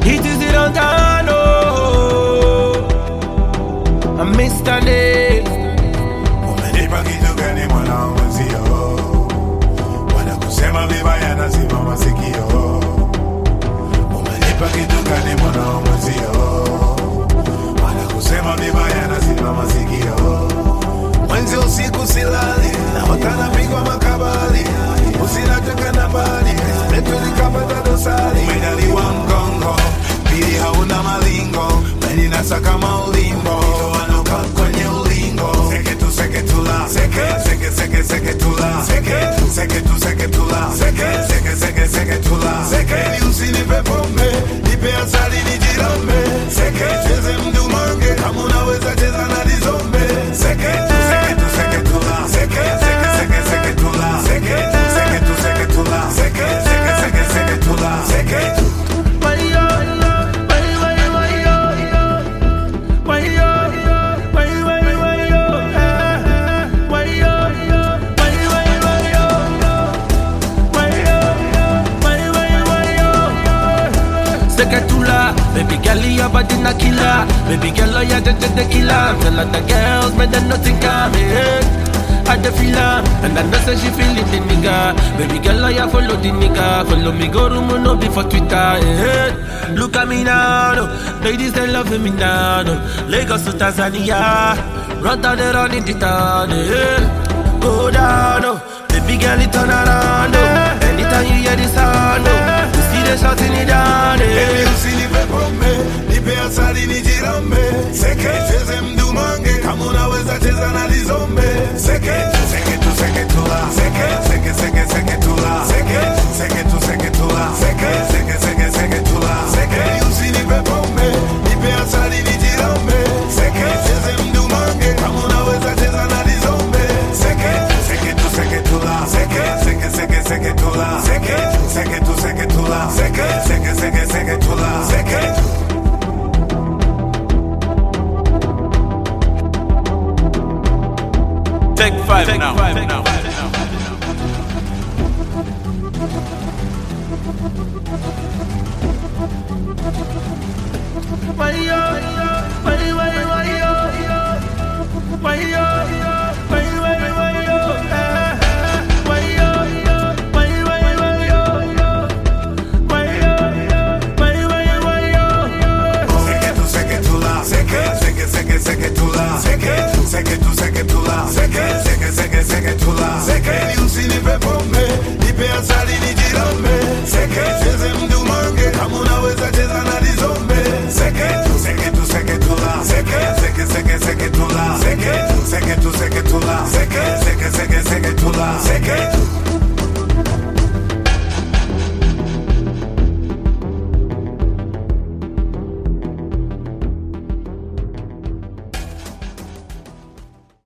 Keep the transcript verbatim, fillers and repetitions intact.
It is the Dantano, I'm Mister Nate. Umenipa kitu gani mwana mwenzio? Wanakusema vibaya na zima masikio. Umenipa kitu gani mwana mwenzio? Wanakusema vibaya na zima masikio. Mwenzi usiku silali na wakana pigwa makabali. Usinataka na mbali Metuli kapata dosari. Umedaliwa mgongo pili hauna malingo. Meni nasa kama ulimbo. Ito wanuka kwenye ulingo. Seke tu seke tula. Seke seke seke seke tula. Seke seke tu seke tula. Seke seke seke seke tula. Seke ni usinipe pombe. Nipe asali nijirambe. Seke cheze mdumange. Kama unaweza cheza na dizombe. Seke tu seke tu seke tula. Seke seke seke seke tula. Seke tu seke tu seke tula. Seke seke seke seke tula. Seke tu. Baby girl, your body na killer. Baby girl, you're just the killer. Tell her the girls, but then nothing coming. I the feel her, and I know say she feeling the nigga. Baby girl, you follow the nigga. Follow me, go room, no be for Twitter. Eh. Look at me now, no. Ladies they loving me now, no. Lagos to Tanzania, run down the run in the town. Eh. Go down, no. Baby girl, it turn around, no. Anytime you hear this sound, no. You see the shouting it down, eh. Nipe asali nijirambe. Seke cheze mdumange. Kama unaweza cheza na dizombe. Seke tu seke tu seke tula. Seke seke seke seke tula. Seke seke tu seke tula. Seke seke seke seke tula. Seke usinipe pombe. Nipe asali nijirambe. Seke cheze mdumange. Kama unaweza cheza na dizombe. Seke seke tu seke tula. Seke seke seke seke tula. Seke seke tu seke tula. Seke seke seke seke tula. Seke tu. Take five Take now. Five now.